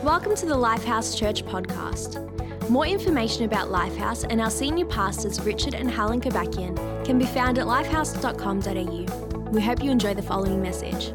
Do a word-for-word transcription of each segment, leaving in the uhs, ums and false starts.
Welcome to the Lifehouse Church podcast. More information about Lifehouse and our senior pastors Richard and Helen Kabakian can be found at lifehouse dot com dot a u. We hope you enjoy the following message.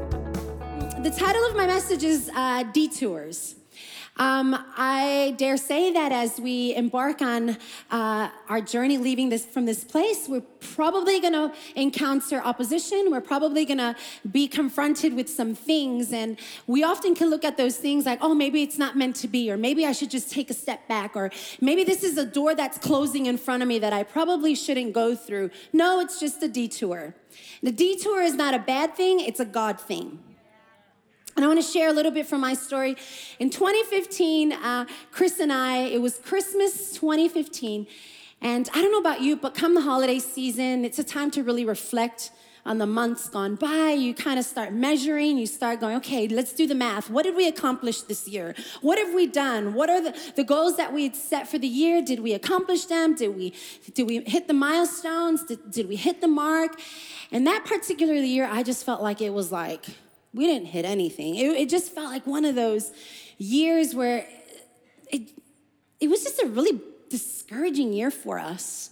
The title of my message is uh, Detours. Um, I dare say that as we embark on uh, our journey leaving this from this place, we're probably going to encounter opposition. We're probably going to be confronted with some things. And we often can look at those things like, oh, maybe it's not meant to be, or maybe I should just take a step back, or maybe this is a door that's closing in front of me that I probably shouldn't go through. No, it's just a detour. The detour is not a bad thing. It's a God thing. And I want to share a little bit from my story. In twenty fifteen, uh, Chris and I, it was Christmas twenty fifteen. And I don't know about you, but come the holiday season, it's a time to really reflect on the months gone by. You kind of start measuring. You start going, okay, let's do the math. What did we accomplish this year? What have we done? What are the, the goals that we had set for the year? Did we accomplish them? Did we, did we hit the milestones? Did, did we hit the mark? And that particular year, I just felt like it was like, we didn't hit anything. It, it just felt like one of those years where it, it was just a really discouraging year for us.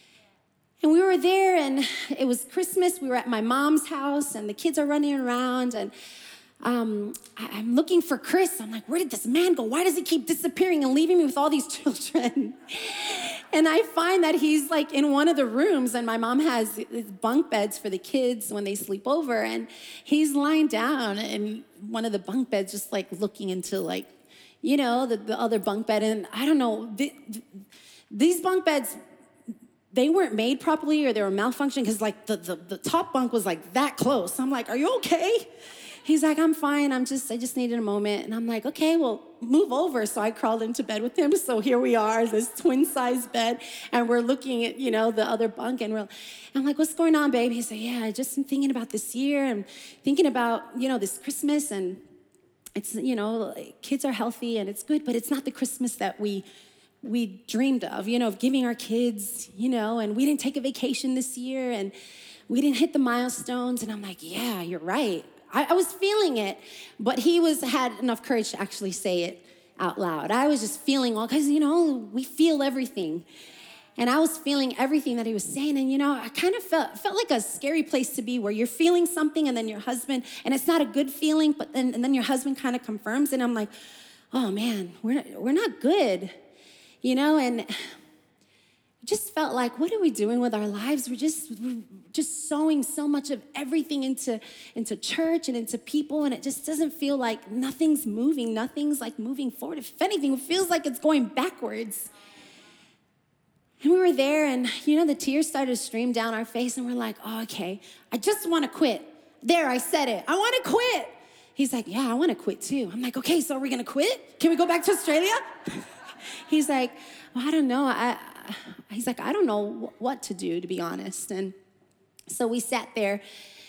And we were there, and it was Christmas. We were at my mom's house, and the kids are running around, and um, I, I'm looking for Chris. I'm like, where did this man go? Why does he keep disappearing and leaving me with all these children? And I find that he's like in one of the rooms, and my mom has bunk beds for the kids when they sleep over, and he's lying down in one of the bunk beds, just like looking into like, you know, the, the other bunk bed. And I don't know, the, the, these bunk beds, they weren't made properly, or they were malfunctioning, because like the, the, the top bunk was like that close. I'm like, are you okay? He's like, I'm fine. I'm just, I just needed a moment. And I'm like, okay, well, move over. So I crawled into bed with him. So here we are, this twin-size bed, and we're looking at, you know, the other bunk, and we're, and I'm like, what's going on, babe? He said, yeah, I just am thinking about this year. I'm thinking about, you know, this Christmas, and it's, you know, kids are healthy and it's good, but it's not the Christmas that we we dreamed of, you know, of giving our kids, you know, and we didn't take a vacation this year, and we didn't hit the milestones. And I'm like, yeah, you're right. I, I was feeling it, but he was had enough courage to actually say it out loud. I was just feeling all, because, you know, we feel everything. And I was feeling everything that he was saying. And, you know, I kind of felt felt like a scary place to be, where you're feeling something, and then your husband, and it's not a good feeling, but then, and then your husband kind of confirms. And I'm like, oh man, we're not, we're not good, you know? And it just felt like, what are we doing with our lives? We're just we're just sowing so much of everything into, into church and into people, and it just doesn't feel like nothing's moving. Nothing's like moving forward. If anything, it feels like it's going backwards. And we were there, and, you know, the tears started to stream down our face, and we're like, oh, okay, I just want to quit. There, I said it. I want to quit. He's like, yeah, I want to quit too. I'm like, okay, so are we going to quit? Can we go back to Australia? He's like, well, I don't know. I, he's like, I don't know what to do, to be honest. And so we sat there,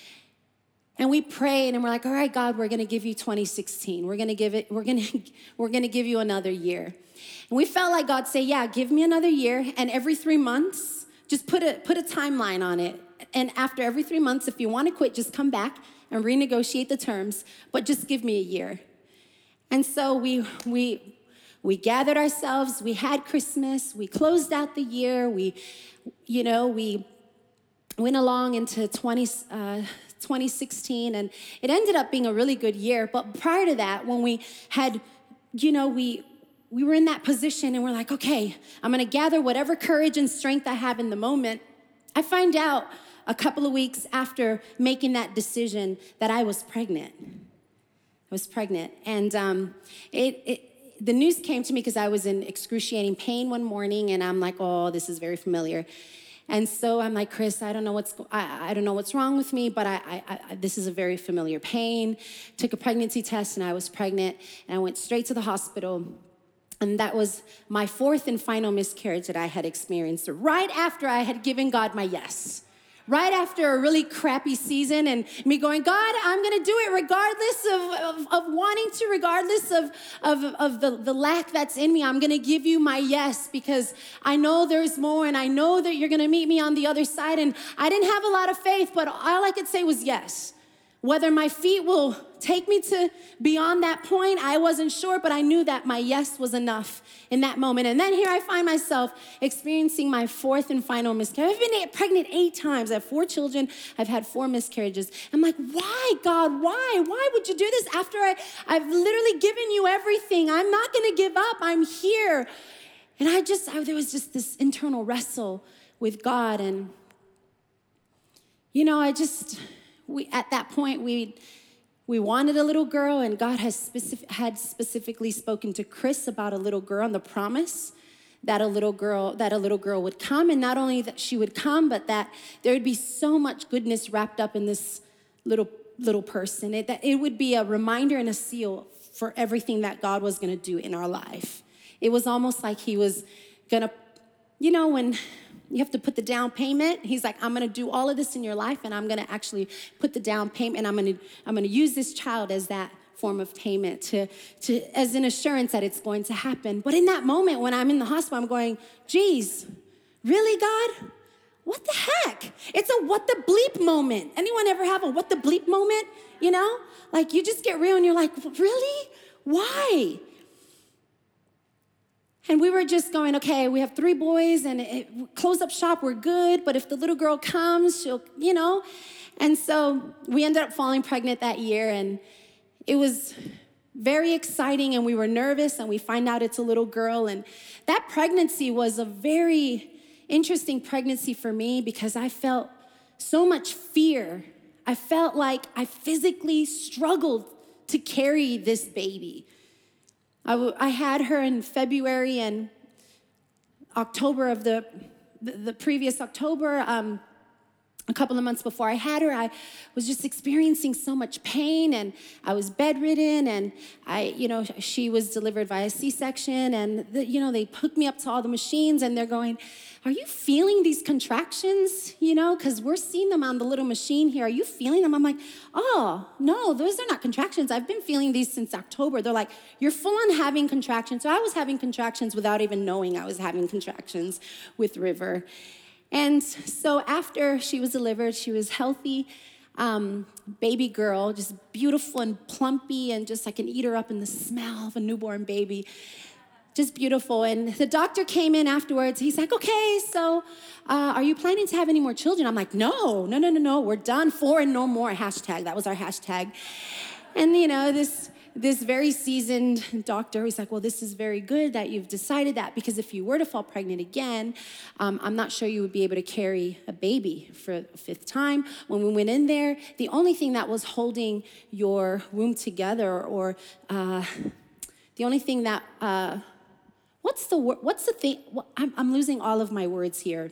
and we prayed, and we're like, all right, God, we're going to give you twenty sixteen. We're going to give it, we're going to, we're going to give you another year. And we felt like God say, yeah, give me another year. And every three months, just put a, put a timeline on it. And after every three months, if you want to quit, just come back and renegotiate the terms, but just give me a year. And so we, we, we gathered ourselves, we had Christmas, we closed out the year, we, you know, we went along into twenty, uh, twenty sixteen, and it ended up being a really good year. But prior to that, when we had, you know, we we were in that position, and we're like, okay, I'm gonna gather whatever courage and strength I have in the moment. I find out a couple of weeks after making that decision that I was pregnant. I was pregnant, and um, it, it the news came to me because I was in excruciating pain one morning, and I'm like, oh, this is very familiar. And so I'm like, Chris, I don't know what's I, I don't know what's wrong with me, but I, I, I this is a very familiar pain. Took a pregnancy test, and I was pregnant, and I went straight to the hospital. And that was my fourth and final miscarriage that I had experienced right after I had given God my yes. Right after a really crappy season, and me going, God, I'm gonna do it regardless of, of, of wanting to, regardless of, of, of the, the lack that's in me. I'm gonna give you my yes, because I know there's more, and I know that you're gonna meet me on the other side. And I didn't have a lot of faith, but all I could say was yes. Whether my feet will take me to beyond that point, I wasn't sure, but I knew that my yes was enough in that moment. And then here I find myself experiencing my fourth and final miscarriage. I've been pregnant eight times. I have four children. I've had four miscarriages. I'm like, why, God, why? Why would you do this after I, I've literally given you everything? I'm not going to give up. I'm here. And I just, I, there was just this internal wrestle with God. And, you know, I just... We, at that point, we we wanted a little girl, and God has specific, had specifically spoken to Chris about a little girl and the promise that a little girl that a little girl would come, and not only that she would come, but that there would be so much goodness wrapped up in this little little person. It, that it would be a reminder and a seal for everything that God was going to do in our life. It was almost like He was going to, you know, when you have to put the down payment. He's like, I'm gonna do all of this in your life, and I'm gonna actually put the down payment, and I'm gonna I'm gonna use this child as that form of payment to, to as an assurance that it's going to happen. But in that moment when I'm in the hospital, I'm going, geez, really, God? What the heck? It's a what the bleep moment. Anyone ever have a what the bleep moment? You know? Like you just get real and you're like, really? Why? And we were just going, okay, we have three boys and it, close up shop, we're good. But if the little girl comes, she'll, you know. And so we ended up falling pregnant that year. And it was very exciting. And we were nervous. And we find out it's a little girl. And that pregnancy was a very interesting pregnancy for me because I felt so much fear. I felt like I physically struggled to carry this baby. I, w- I had her in February and October of the, the, the previous October, um, a couple of months before I had her, I was just experiencing so much pain and I was bedridden and I, you know, she was delivered via C-section and, the, you know, they hooked me up to all the machines and they're going, are you feeling these contractions? You know, because we're seeing them on the little machine here. Are you feeling them? I'm like, oh, no, those are not contractions. I've been feeling these since October. They're like, you're full on having contractions. So I was having contractions without even knowing I was having contractions with River. And so after she was delivered, she was healthy, um, baby girl, just beautiful and plumpy, and just I can eat her up in the smell of a newborn baby. Just beautiful. And the doctor came in afterwards. He's like, okay, so uh, are you planning to have any more children? I'm like, no, no, no, no, no. We're done. Four and no more. Hashtag. That was our hashtag. And, you know, this this very seasoned doctor, he's like, well, this is very good that you've decided that because if you were to fall pregnant again, um, I'm not sure you would be able to carry a baby for a fifth time. When we went in there, the only thing that was holding your womb together or uh, the only thing that... Uh, What's the word? What's the thing? I'm, I'm losing all of my words here.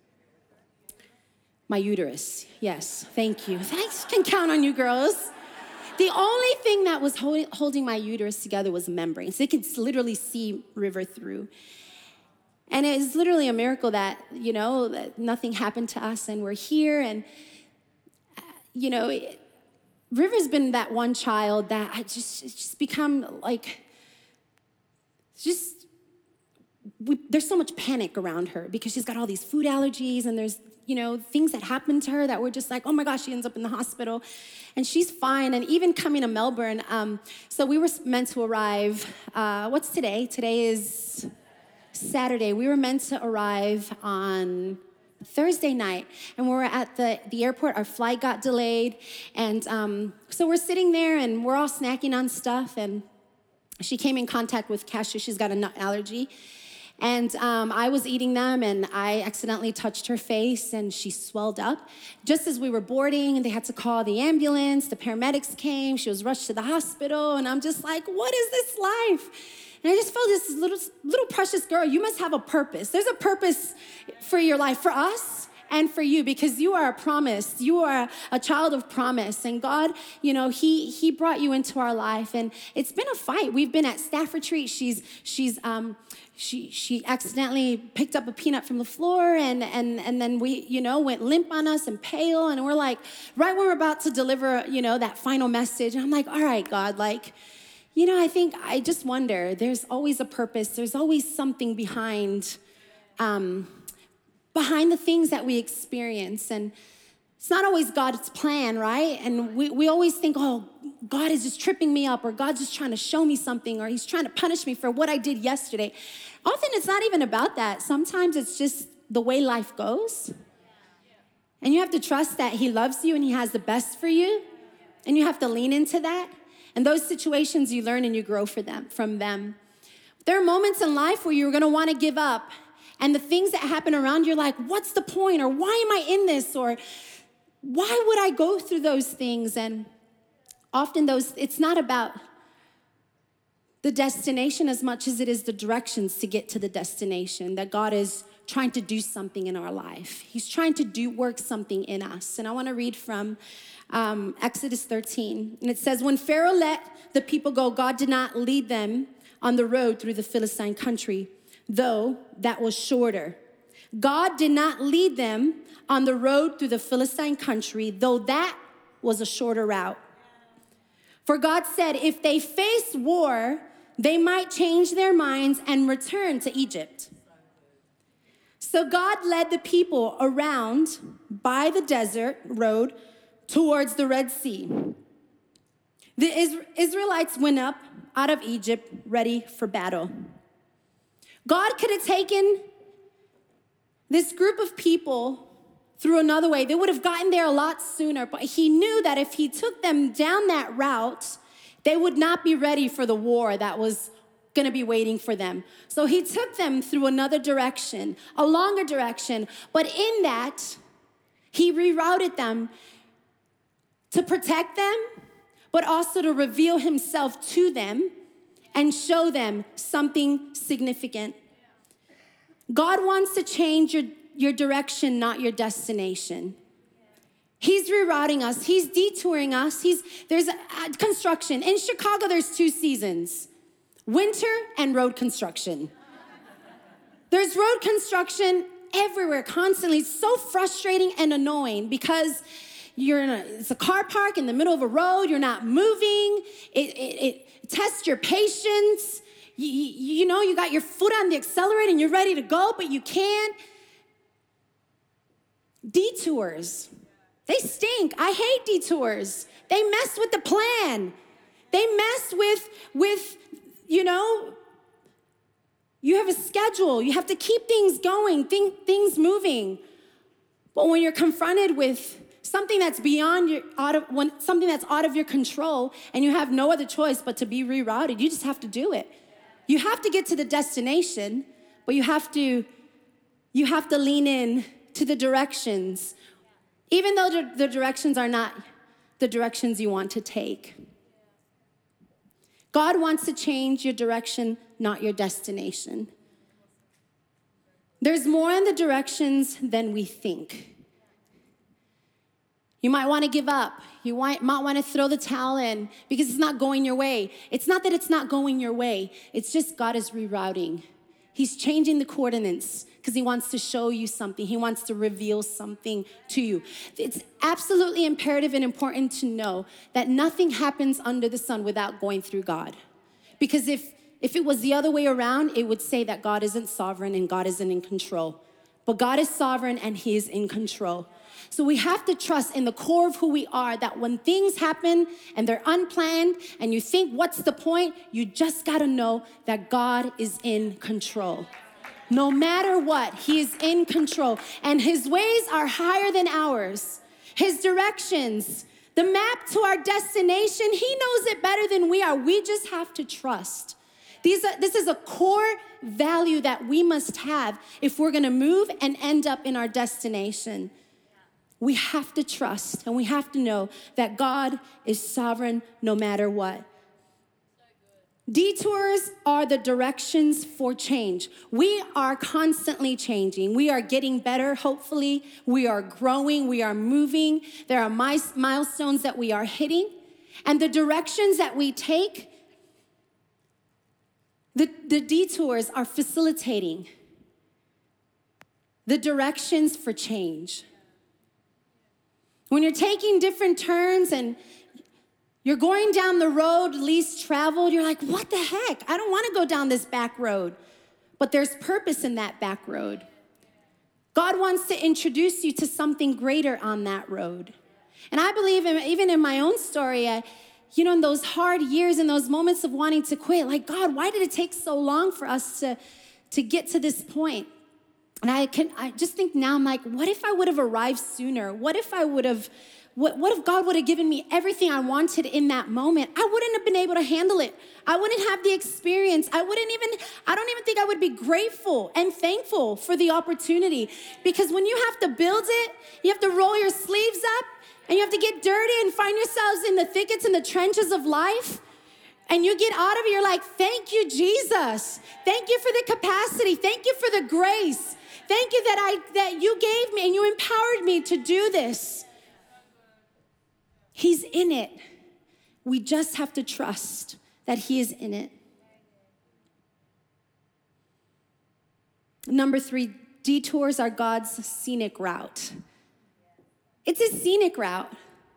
My uterus. Yes, thank you. I can count on you, girls. The only thing that was hold, holding my uterus together was membranes. They could literally see River through. And it is literally a miracle that, you know, that nothing happened to us and we're here. And, you know, it, River's been that one child that I just, it's just become like, just, We, there's so much panic around her because she's got all these food allergies and there's, you know, things that happen to her that we're just like, oh my gosh, she ends up in the hospital. And she's fine. And even coming to Melbourne, um, so we were meant to arrive, uh, what's today? Today is Saturday. We were meant to arrive on Thursday night. And we were at the, the airport. Our flight got delayed. And um, so we're sitting there and we're all snacking on stuff. And she came in contact with Cassia. She's got a nut allergy. And um, I was eating them, and I accidentally touched her face, and she swelled up. Just as we were boarding, and they had to call the ambulance, the paramedics came, she was rushed to the hospital, and I'm just like, what is this life? And I just felt this little, little precious girl, you must have a purpose. There's a purpose for your life, for us, and for you, because you are a promise. You are a child of promise. And God, you know, He He brought you into our life. And it's been a fight. We've been at staff retreat. She's she's um she she accidentally picked up a peanut from the floor and and and then we, you know, went limp on us and pale. And we're like, right when we're about to deliver, you know, that final message, I'm like, all right, God, like, you know, I think I just wonder, there's always a purpose. There's always something behind um behind the things that we experience. And It's not always God's plan, right? And we, we always think, oh, God is just tripping me up, or God's just trying to show me something, or he's trying to punish me for what I did yesterday. Often it's not even about that. Sometimes it's just the way life goes. And you have to trust that he loves you and he has the best for you. And you have to lean into that. And those situations you learn and you grow for them, from them. There are moments in life where you're gonna wanna give up. And the things that happen around you, you're like, what's the point? Or why am I in this? Or why would I go through those things? And often those, it's not about the destination as much as it is the directions to get to the destination, that God is trying to do something in our life. He's trying to do work something in us. And I want to read from um, Exodus thirteen. And it says, when Pharaoh let the people go, God did not lead them on the road through the Philistine country, though that was shorter. God did not lead them on the road through the Philistine country, though that was a shorter route. For God said, if they face war, they might change their minds and return to Egypt. So God led the people around by the desert road towards the Red Sea. The Israelites went up out of Egypt ready for battle. God could have taken this group of people through another way. They would have gotten there a lot sooner, but he knew that if he took them down that route, they would not be ready for the war that was going to be waiting for them. So he took them through another direction, a longer direction, but in that, he rerouted them to protect them, but also to reveal himself to them and show them something significant. God wants to change your, your direction, not your destination. He's rerouting us. He's detouring us. He's, there's a, a construction. In Chicago, there's two seasons, winter and road construction. There's road construction everywhere, constantly. It's so frustrating and annoying because you're in a, it's a car park in the middle of a road. You're not moving. It, it, it tests your patience. You, you, you know, you got your foot on the accelerator and you're ready to go, but you can't. Detours, they stink. I hate detours. They mess with the plan. They mess with, with, you know, you have a schedule. You have to keep things going, thing, things moving. But when you're confronted with something that's beyond your, out of, when, something that's out of your control, and you have no other choice but to be rerouted, you just have to do it. You have to get to the destination, but you have to, you have to lean in to the directions, even though the, the directions are not the directions you want to take. God wants to change your direction, not your destination. There's more in the directions than we think. You might want to give up. You might, might want to throw the towel in because it's not going your way. It's not that it's not going your way. It's just God is rerouting. He's changing the coordinates because he wants to show you something. He wants to reveal something to you. It's absolutely imperative and important to know that nothing happens under the sun without going through God. Because if, if it was the other way around, it would say that God isn't sovereign and God isn't in control. But God is sovereign and he is in control. So we have to trust in the core of who we are that when things happen and they're unplanned and you think, what's the point? You just got to know that God is in control. No matter what, he is in control. And his ways are higher than ours. His directions, the map to our destination, he knows it better than we are. We just have to trust. These are, this is a core value that we must have if we're going to move and end up in our destination. We have to trust and we have to know that God is sovereign no matter what. Detours are the directions for change. We are constantly changing. We are getting better, hopefully. We are growing. We are moving. There are milestones that we are hitting. And the directions that we take, the, the detours are facilitating the directions for change. When you're taking different turns and you're going down the road least traveled, you're like, what the heck? I don't want to go down this back road. But there's purpose in that back road. God wants to introduce you to something greater on that road. And I believe in, even in my own story, I, you know, in those hard years, in those moments of wanting to quit, like, God, why did it take so long for us to, to get to this point? And I can, I just think now, I'm like, what if I would have arrived sooner? What if I would have, what, what if God would have given me everything I wanted in that moment? I wouldn't have been able to handle it. I wouldn't have the experience. I wouldn't even, I don't even think I would be grateful and thankful for the opportunity. Because when you have to build it, you have to roll your sleeves up and you have to get dirty and find yourselves in the thickets and the trenches of life. And you get out of it, you're like, thank you, Jesus. Thank you for the capacity. Thank you for the grace. Thank you that I that you gave me and you empowered me to do this. He's in it. We just have to trust that he is in it. Number three, detours are God's scenic route. It's a scenic route.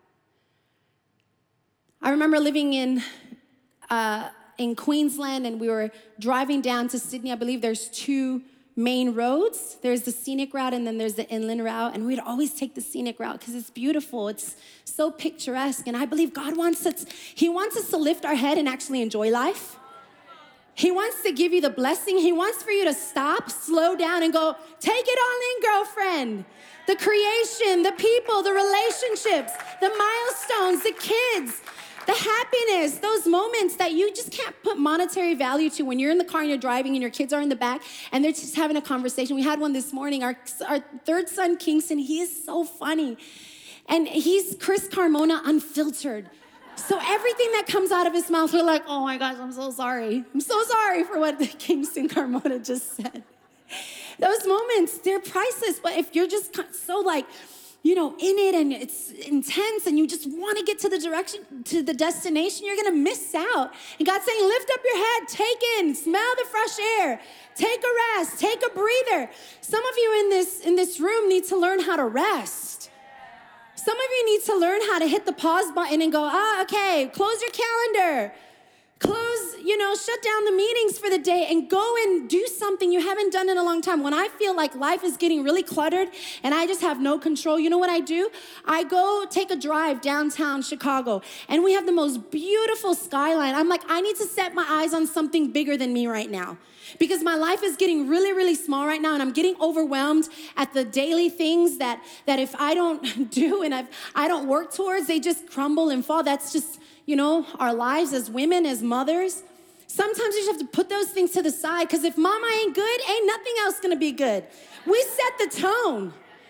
I remember living in uh, in Queensland, and we were driving down to Sydney. I believe there's two main roads. There's the scenic route and then there's the inland route. And we'd always take the scenic route because it's beautiful. It's so picturesque. And I believe God wants us, he wants us to lift our head and actually enjoy life. He wants to give you the blessing. He wants for you to stop, slow down and go, take it all in, girlfriend. The creation, the people, the relationships, the milestones, the kids, the happiness, those moments that you just can't put monetary value to when you're in the car and you're driving and your kids are in the back and they're just having a conversation. We had one this morning. Our, our third son, Kingston, he is so funny. And he's Chris Carmona unfiltered. So everything that comes out of his mouth, we're like, oh my gosh, I'm so sorry. I'm so sorry for what Kingston Carmona just said. Those moments, they're priceless. But if you're just so like, you know, in it and it's intense and you just want to get to the direction, to the destination, you're going to miss out. And God's saying, lift up your head, take in, smell the fresh air, take a rest, take a breather. Some of you in this, in this room need to learn how to rest. Some of you need to learn how to hit the pause button and go, ah, okay, close your calendar. Close, you know, shut down the meetings for the day and go and do something you haven't done in a long time. When I feel like life is getting really cluttered and I just have no control, you know what I do? I go take a drive downtown Chicago and we have the most beautiful skyline. I'm like, I need to set my eyes on something bigger than me right now because my life is getting really, really small right now and I'm getting overwhelmed at the daily things that, that if I don't do and I've, I don't work towards, they just crumble and fall. That's just, you know, our lives as women, as mothers. Sometimes you just have to put those things to the side because if mama ain't good, ain't nothing else gonna be good. We set the tone.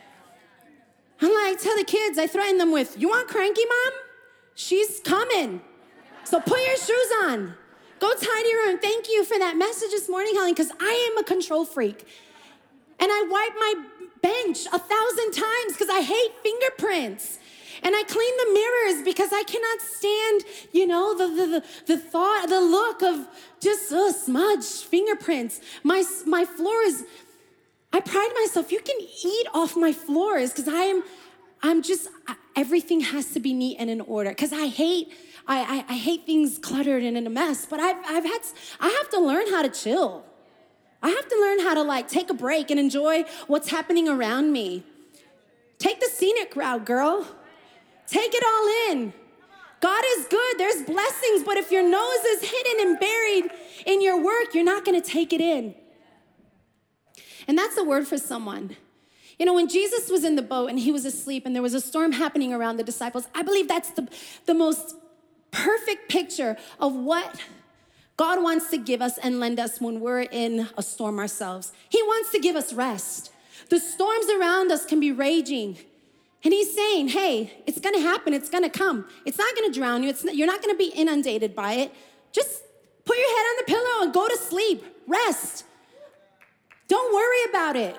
I'm like, tell the kids, I threaten them with, you want cranky mom? She's coming. So put your shoes on. Go tidy your room. Thank you for that message this morning, Helen, because I am a control freak. And I wipe my bench a thousand times because I hate fingerprints. And I clean the mirrors because I cannot stand, you know, the the the, the thought, the look of just uh, smudged fingerprints. My my floors, I pride myself. You can eat off my floors because I am, I'm just, everything has to be neat and in order because I hate, I, I I hate things cluttered and in a mess. But I've I've had, I have to learn how to chill. I have to learn how to like take a break and enjoy what's happening around me. Take the scenic route, girl. Take it all in. God is good. There's blessings, but if your nose is hidden and buried in your work, you're not going to take it in. And that's a word for someone. You know, when Jesus was in the boat and he was asleep and there was a storm happening around the disciples, I believe that's the, the most perfect picture of what God wants to give us and lend us when we're in a storm ourselves. He wants to give us rest. The storms around us can be raging. And he's saying, hey, it's going to happen. It's going to come. It's not going to drown you. It's not, you're not going to be inundated by it. Just put your head on the pillow and go to sleep. Rest. Don't worry about it.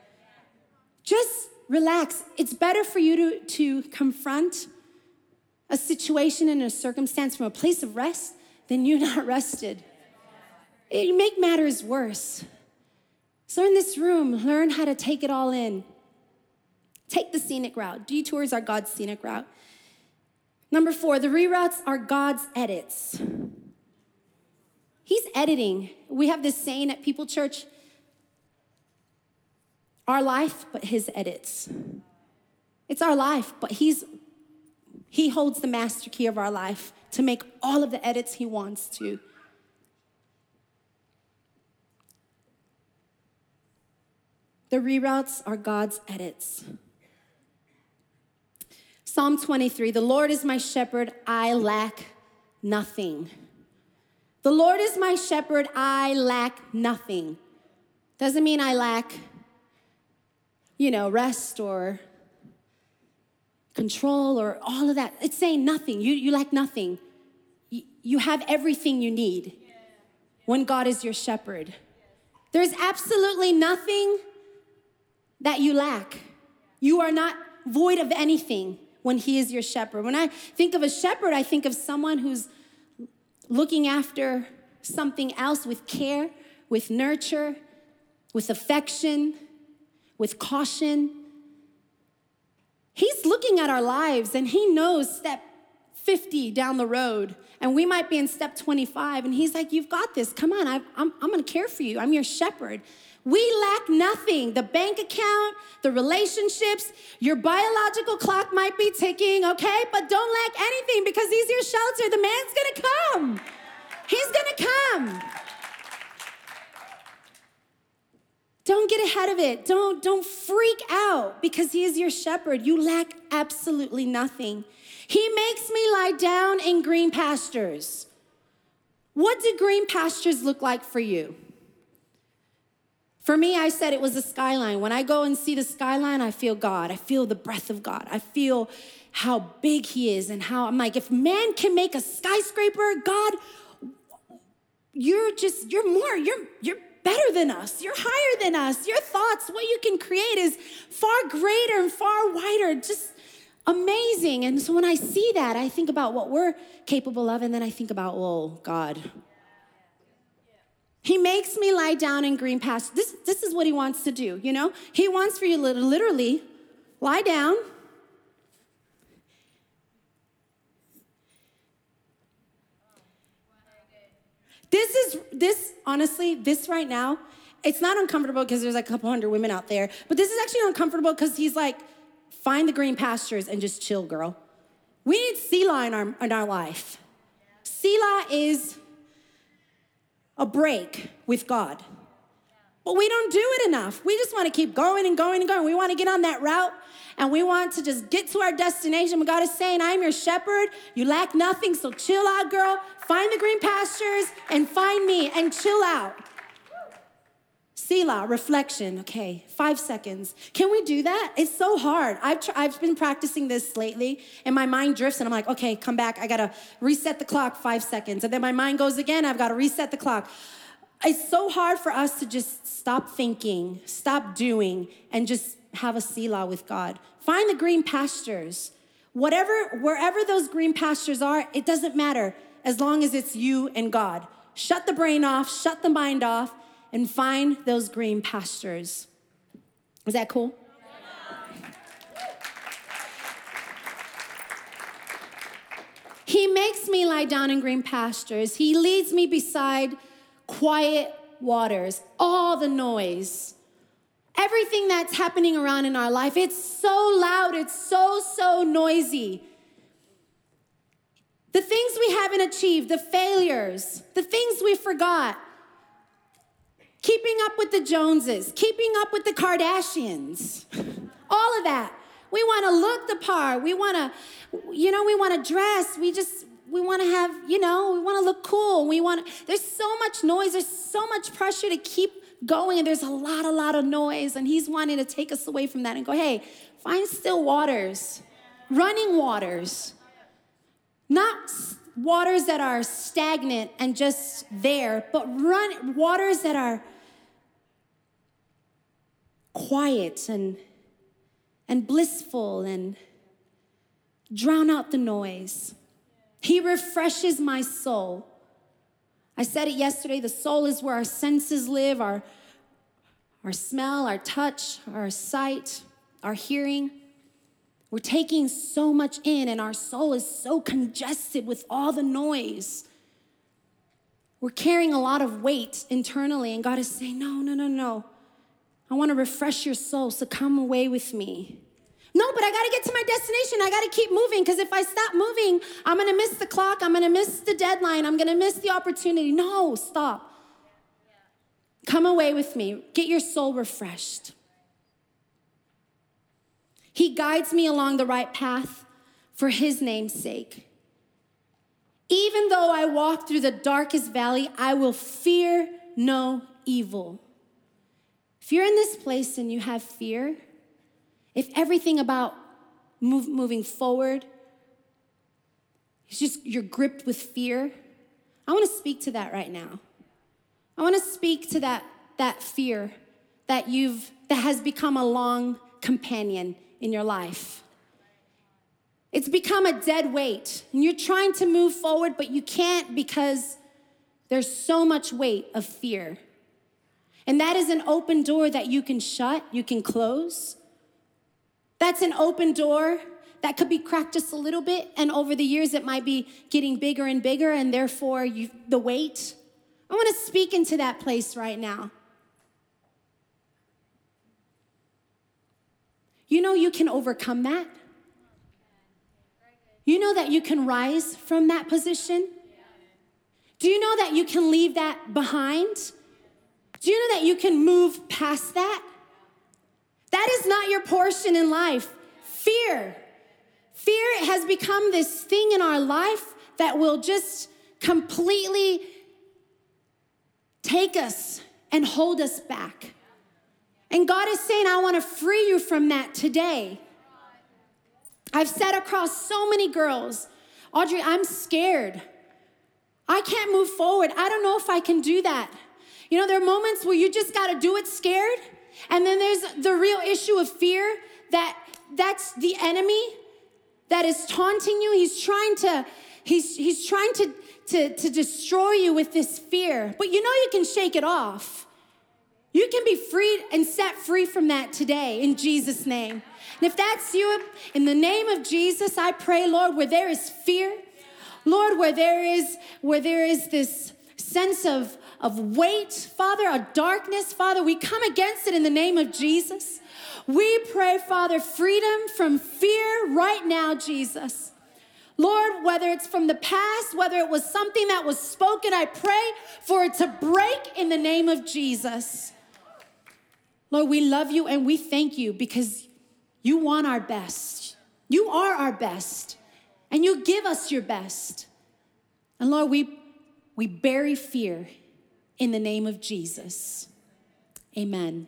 Just relax. It's better for you to, to confront a situation and a circumstance from a place of rest than you not rested. It make matters worse. So in this room, learn how to take it all in. Take the scenic route. Detours are God's scenic route. Number four, the reroutes are God's edits. He's editing. We have this saying at People Church, our life, but his edits. It's our life, but he's he holds the master key of our life to make all of the edits he wants to. The reroutes are God's edits. Psalm twenty-three, the Lord is my shepherd, I lack nothing. The Lord is my shepherd, I lack nothing. Doesn't mean I lack, you know, rest or control or all of that. It's saying nothing. You, you lack nothing. You, you have everything you need when God is your shepherd. There's absolutely nothing that you lack. You are not void of anything when he is your shepherd. When I think of a shepherd, I think of someone who's looking after something else with care, with nurture, with affection, with caution. He's looking at our lives and he knows step fifty down the road, and we might be in step twenty-five, and he's like, you've got this. Come on, I, I'm, I'm gonna care for you. I'm your shepherd. We lack nothing. The bank account, the relationships, your biological clock might be ticking, okay? But don't lack anything because he's your shelter. The man's gonna come. He's gonna come. Don't get ahead of it. Don't, don't freak out because he is your shepherd. You lack absolutely nothing. He makes me lie down in green pastures. What do green pastures look like for you? For me, I said it was the skyline. When I go and see the skyline, I feel God. I feel the breath of God. I feel how big he is and how I'm like, if man can make a skyscraper, God, you're just, you're more, you're, you're better than us. You're higher than us. Your thoughts, what you can create is far greater and far wider, just amazing. And so when I see that, I think about what we're capable of, and then I think about, oh, God. He makes me lie down in green pastures. This, this is what he wants to do, you know? He wants for you to literally lie down. This is, this, honestly, this right now, it's not uncomfortable because there's like a couple hundred women out there, but this is actually uncomfortable because he's like, find the green pastures and just chill, girl. We need Selah in our, in our life. Selah is a break with God. But we don't do it enough. We just want to keep going and going and going. We want to get on that route and we want to just get to our destination. But God is saying, I am your shepherd. You lack nothing, so chill out, girl. Find the green pastures and find me and chill out. Selah, reflection. Okay, five seconds. Can we do that? It's so hard. I've, tr- I've been practicing this lately, and my mind drifts, and I'm like, okay, come back. I got to reset the clock, five seconds. And then my mind goes again. I've got to reset the clock. It's so hard for us to just stop thinking, stop doing, and just have a Selah with God. Find the green pastures. Whatever, wherever those green pastures are, it doesn't matter as long as it's you and God. Shut the brain off, shut the mind off, and find those green pastures. Is that cool? He makes me lie down in green pastures. He leads me beside quiet waters. All the noise, everything that's happening around in our life, it's so loud, it's so, so noisy. The things we haven't achieved, the failures, the things we forgot, keeping up with the Joneses, keeping up with the Kardashians, all of that. We want to look the part. We want to, you know, we want to dress. We just, we want to have, you know, we want to look cool. We want, there's so much noise. There's so much pressure to keep going. And there's a lot, a lot of noise. And he's wanting to take us away from that and go, hey, find still waters, running waters, not waters that are stagnant and just there, but run waters that are quiet and and blissful and drown out the noise. He refreshes my soul. I said it yesterday, the soul is where our senses live, our, our smell, our touch, our sight, our hearing. We're taking so much in and our soul is so congested with all the noise. We're carrying a lot of weight internally and God is saying, no, no, no, no. I want to refresh your soul, so come away with me. No, but I got to get to my destination. I got to keep moving, because if I stop moving, I'm going to miss the clock. I'm going to miss the deadline. I'm going to miss the opportunity. No, stop. Come away with me. Get your soul refreshed. He guides me along the right path for his name's sake. Even though I walk through the darkest valley, I will fear no evil. If you're in this place and you have fear, if everything about move, moving forward is just you're gripped with fear, I want to speak to that right now. I want to speak to that, that fear that you've that has become a long companion in your life. It's become a dead weight, and you're trying to move forward, but you can't because there's so much weight of fear. And that is an open door that you can shut, you can close. That's an open door that could be cracked just a little bit, and over the years it might be getting bigger and bigger, and therefore you, the weight. I want to speak into that place right now. You know you can overcome that. You know that you can rise from that position. Do you know that you can leave that behind? Do you know that you can move past that? That is not your portion in life. Fear. Fear has become this thing in our life that will just completely take us and hold us back. And God is saying, I want to free you from that today. I've sat across so many girls. Audrey, I'm scared. I can't move forward. I don't know if I can do that. You know, there are moments where you just got to do it scared. And then there's the real issue of fear, that that's the enemy that is taunting you. He's trying to, he's, he's trying to, to, to destroy you with this fear. But you know you can shake it off. You can be freed and set free from that today in Jesus' name. And if that's you, in the name of Jesus, I pray, Lord, where there is fear, Lord, where there is, where there is this sense of of weight, Father, a darkness, Father, we come against it in the name of Jesus. We pray, Father, freedom from fear right now, Jesus. Lord, whether it's from the past, whether it was something that was spoken, I pray for it to break in the name of Jesus. Lord, we love you and we thank you because you want our best. You are our best, and you give us your best. And Lord, we, we bury fear in the name of Jesus. Amen.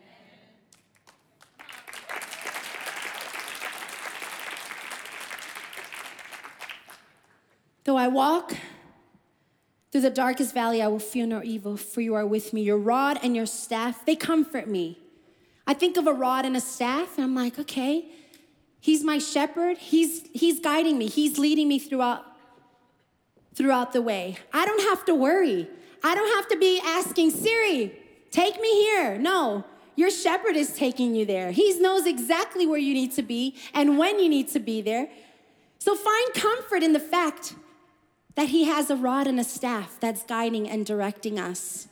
Though I walk through the darkest valley, I will fear no evil, for you are with me. Your rod and your staff, they comfort me. I think of a rod and a staff, and I'm like, okay, he's my shepherd. He's, he's guiding me. He's leading me throughout, throughout the way. I don't have to worry. I don't have to be asking, Siri, take me here. No, your shepherd is taking you there. He knows exactly where you need to be and when you need to be there. So find comfort in the fact that he has a rod and a staff that's guiding and directing us.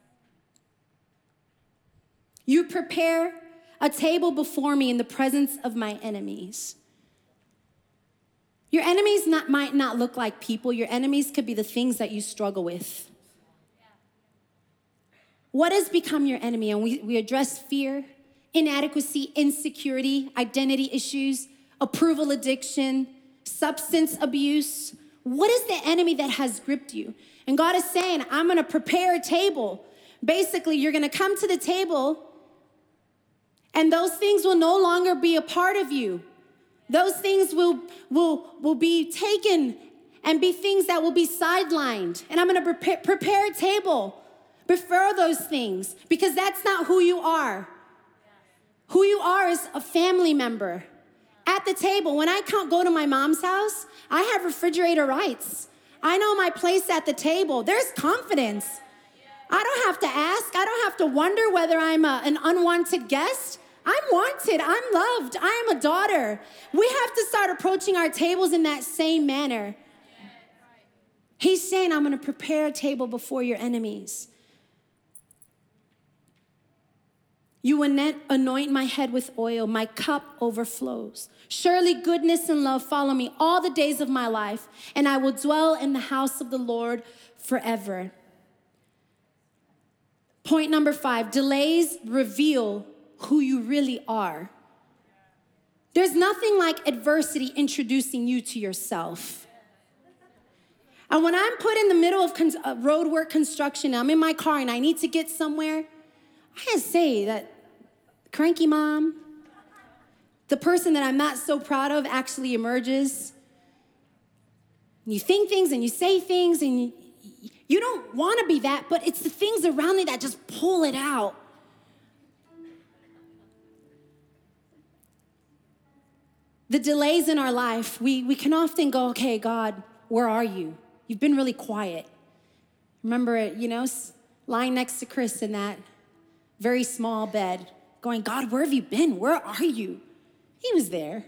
You prepare a table before me in the presence of my enemies. Your enemies not, might not look like people. Your enemies could be the things that you struggle with. What has become your enemy? And we, we address fear, inadequacy, insecurity, identity issues, approval addiction, substance abuse. What is the enemy that has gripped you? And God is saying, I'm going to prepare a table. Basically, you're going to come to the table, and those things will no longer be a part of you. Those things will, will, will be taken and be things that will be sidelined. And I'm going to prepare, prepare a table. Prefer those things, because that's not who you are. Who you are is a family member. At the table, when I can't go to my mom's house, I have refrigerator rights. I know my place at the table. There's confidence. I don't have to ask. I don't have to wonder whether I'm a, an unwanted guest. I'm wanted. I'm loved. I am a daughter. We have to start approaching our tables in that same manner. He's saying, I'm going to prepare a table before your enemies. You anoint my head with oil. My cup overflows. Surely goodness and love follow me all the days of my life, and I will dwell in the house of the Lord forever. Point number five, delays reveal who you really are. There's nothing like adversity introducing you to yourself. And when I'm put in the middle of con- uh, road work construction, I'm in my car and I need to get somewhere, I gotta say that cranky mom, the person that I'm not so proud of, actually emerges. You think things and you say things and you, you don't want to be that, but it's the things around me that just pull it out. The delays in our life, we, we can often go, okay, God, where are you? You've been really quiet. Remember, you know, lying next to Chris in that very small bed, going, God, where have you been? Where are you? He was there.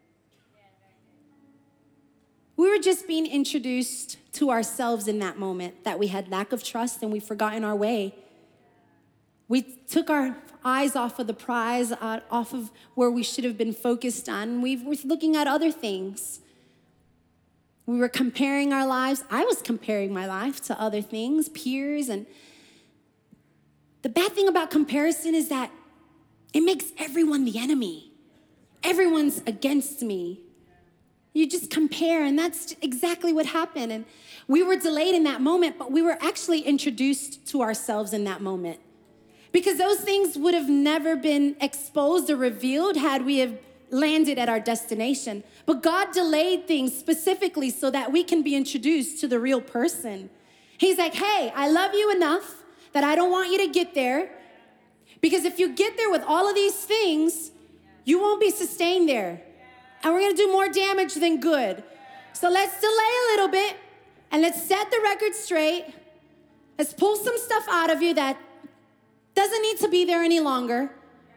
We were just being introduced to ourselves in that moment, that we had lack of trust and we've forgotten our way. We took our eyes off of the prize, uh, off of where we should have been focused on. We were looking at other things. We were comparing our lives. I was comparing my life to other things, peers. And the bad thing about comparison is that it makes everyone the enemy. Everyone's against me. You just compare, and that's exactly what happened. And we were delayed in that moment, but we were actually introduced to ourselves in that moment. Because those things would have never been exposed or revealed had we have landed at our destination. But God delayed things specifically so that we can be introduced to the real person. He's like, hey, I love you enough that I don't want you to get there. Because if you get there with all of these things, you won't be sustained there. And we're gonna do more damage than good. So let's delay a little bit and let's set the record straight. Let's pull some stuff out of you that doesn't need to be there any longer.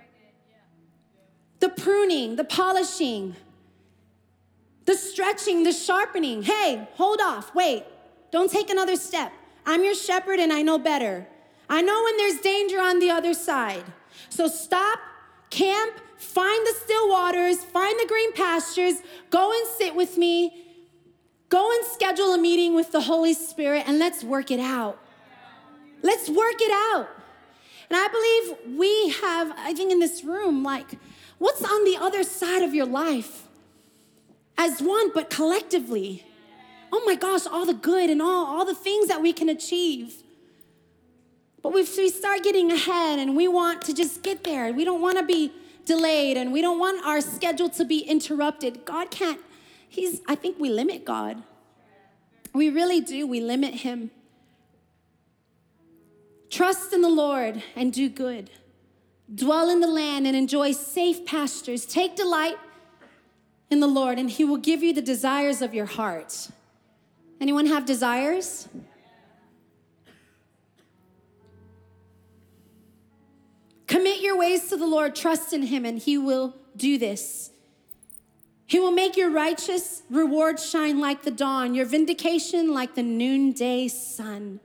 The pruning, the polishing, the stretching, the sharpening. Hey, hold off, wait, don't take another step. I'm your shepherd and I know better. I know when there's danger on the other side. So stop, camp, find the still waters, find the green pastures, go and sit with me, go and schedule a meeting with the Holy Spirit, and let's work it out. Let's work it out. And I believe we have, I think in this room, like, what's on the other side of your life? As one, but collectively. Oh my gosh, all the good and all, all the things that we can achieve. But we we start getting ahead and we want to just get there. We don't want to be delayed and we don't want our schedule to be interrupted. God can't, he's, I think we limit God. We really do, we limit him. Trust in the Lord and do good. Dwell in the land and enjoy safe pastures. Take delight in the Lord and he will give you the desires of your heart. Anyone have desires? Commit your ways to the Lord, trust in him, and he will do this. He will make your righteous reward shine like the dawn, your vindication like the noonday sun.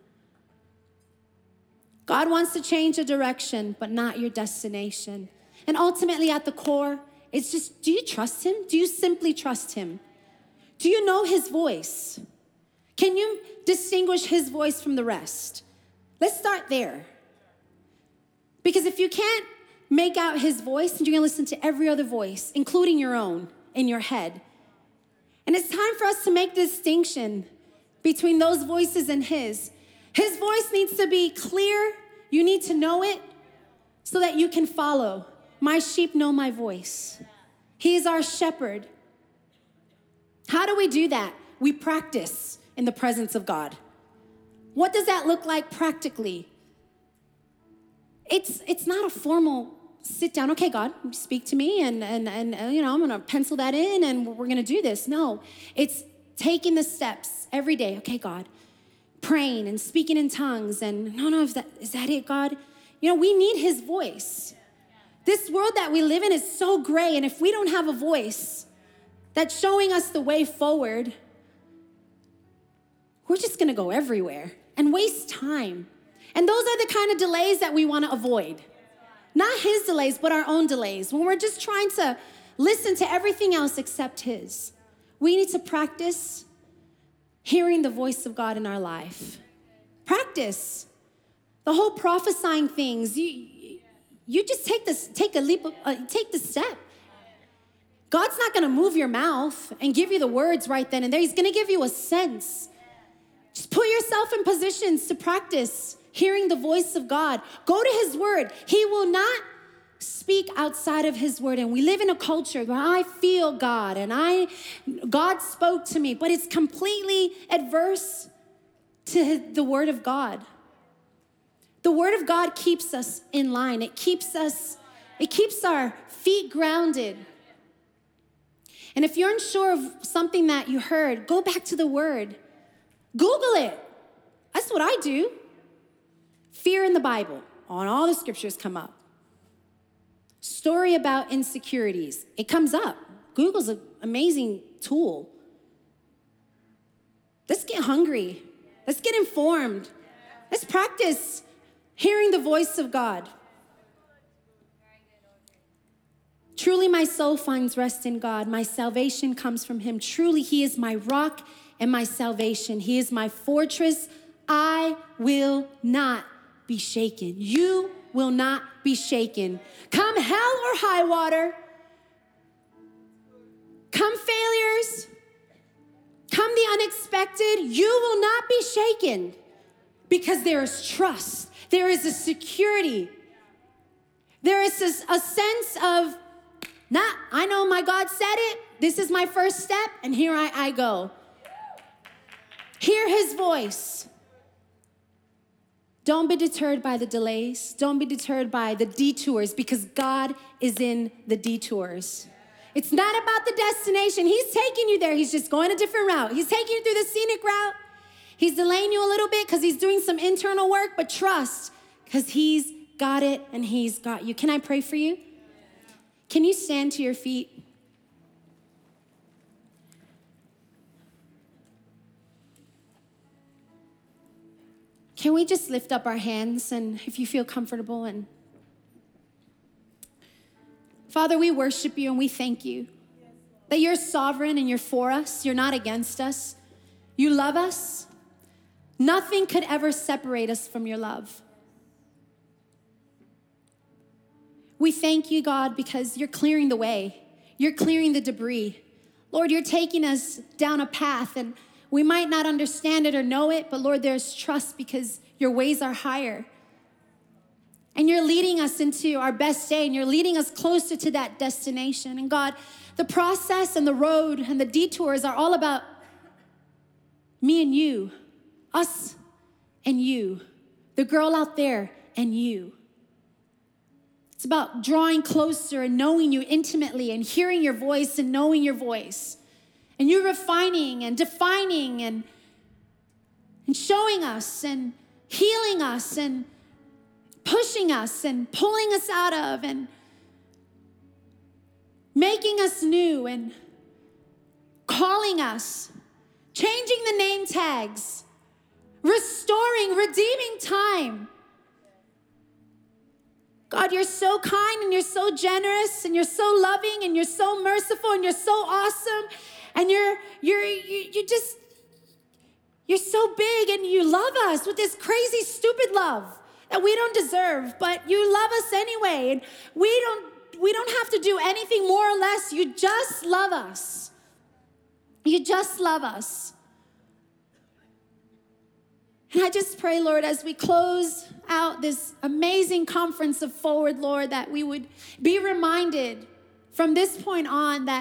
God wants to change your direction, but not your destination. And ultimately at the core, it's just, do you trust him? Do you simply trust him? Do you know his voice? Can you distinguish his voice from the rest? Let's start there. Because if you can't make out his voice, then you're gonna listen to every other voice, including your own, in your head. And it's time for us to make the distinction between those voices and his. His voice needs to be clear. You need to know it so that you can follow. My sheep know my voice. He is our shepherd. How do we do that? We practice in the presence of God. What does that look like practically? It's it's not a formal sit down. Okay, God, speak to me, and and and uh, you know, I'm gonna pencil that in, and we're gonna do this. No, it's taking the steps every day. Okay, God, praying and speaking in tongues, and no, no, is that is that it, God? You know, we need his voice. This world that we live in is so gray, and if we don't have a voice that's showing us the way forward, we're just gonna go everywhere and waste time. And those are the kind of delays that we wanna avoid. Not his delays, but our own delays. When we're just trying to listen to everything else except his. We need to practice hearing the voice of God in our life. Practice. The whole prophesying things, you, you just take this, take a leap, of, uh, take the step. God's not gonna move your mouth and give you the words right then and there. He's gonna give you a sense. Just put yourself in positions to practice hearing the voice of God. Go to his word. He will not speak outside of his word. And we live in a culture where I feel God and I, God spoke to me, but it's completely adverse to the word of God. The word of God keeps us in line. It keeps us, it keeps our feet grounded. And if you're unsure of something that you heard, go back to the word. Google it. That's what I do. Fear in the Bible. On all the scriptures come up. Story about insecurities. It comes up. Google's an amazing tool. Let's get hungry. Let's get informed. Let's practice hearing the voice of God. Truly my soul finds rest in God. My salvation comes from him. Truly he is my rock and my salvation. He is my fortress. I will not be shaken. You will not be shaken. Come hell or high water. Come failures. Come the unexpected. You will not be shaken because there is trust. There is a security. There is a, a sense of, nah, I know my God said it. This is my first step, and here I, I go. Hear his voice. Don't be deterred by the delays. Don't be deterred by the detours because God is in the detours. It's not about the destination. He's taking you there. He's just going a different route. He's taking you through the scenic route. He's delaying you a little bit because he's doing some internal work, but trust because he's got it and he's got you. Can I pray for you? Can you stand to your feet? Can we just lift up our hands and if you feel comfortable and Father, we worship you and we thank you that you're sovereign and you're for us. You're not against us. You love us. Nothing could ever separate us from your love. We thank you, God, because you're clearing the way. You're clearing the debris. Lord, you're taking us down a path and we might not understand it or know it, but Lord, there's trust because your ways are higher. And you're leading us into our best day and you're leading us closer to that destination. And God, the process and the road and the detours are all about me and you, us and you, the girl out there and you. It's about drawing closer and knowing you intimately and hearing your voice and knowing your voice. And you're refining and defining and, and showing us and healing us and pushing us and pulling us out of and making us new and calling us, changing the name tags, restoring, redeeming time. God, you're so kind and you're so generous and you're so loving and you're so merciful and you're so awesome. And you're, you're, you, you just, you're so big and you love us with this crazy, stupid love that we don't deserve, but you love us anyway. And we don't, we don't have to do anything more or less. You just love us. You just love us. And I just pray, Lord, as we close out this amazing conference of Forward, Lord, that we would be reminded from this point on that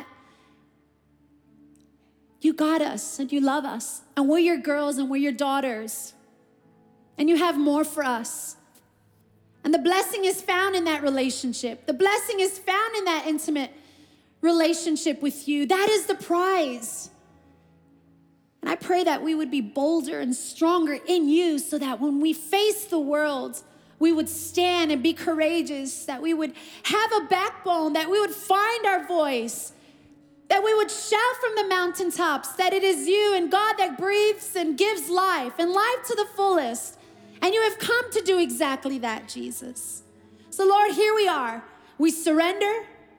you got us and you love us and we're your girls and we're your daughters and you have more for us. And the blessing is found in that relationship. The blessing is found in that intimate relationship with you. That is the prize. And I pray that we would be bolder and stronger in you so that when we face the world, we would stand and be courageous, that we would have a backbone, that we would find our voice, that we would shout from the mountaintops that it is you and God that breathes and gives life and life to the fullest. And you have come to do exactly that, Jesus. So Lord, here we are. We surrender.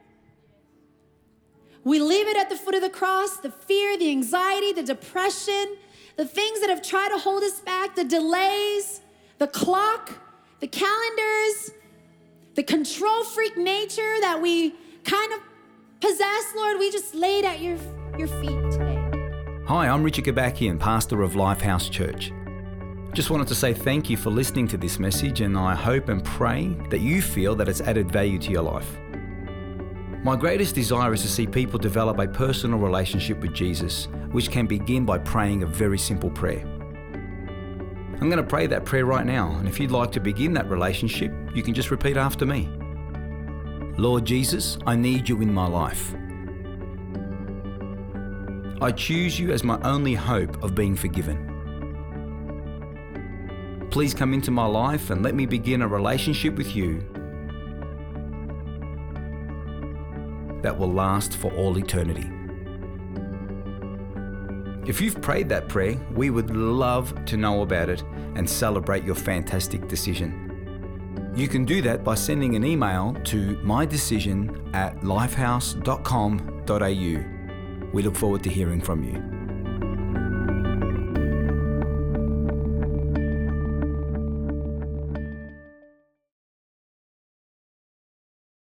We leave it at the foot of the cross, the fear, the anxiety, the depression, the things that have tried to hold us back, the delays, the clock, the calendars, the control freak nature that we kind of possess, Lord, we just lay it at your, your feet today. Hi, I'm Richard Gabakian, pastor of Lifehouse Church. Just wanted to say thank you for listening to this message, and I hope and pray that you feel that it's added value to your life. My greatest desire is to see people develop a personal relationship with Jesus, which can begin by praying a very simple prayer. I'm going to pray that prayer right now, and if you'd like to begin that relationship, you can just repeat after me. Lord Jesus, I need you in my life. I choose you as my only hope of being forgiven. Please come into my life and let me begin a relationship with you that will last for all eternity. If you've prayed that prayer, we would love to know about it and celebrate your fantastic decision. You can do that by sending an email to mydecision at lifehouse dot com dot a u. We look forward to hearing from you.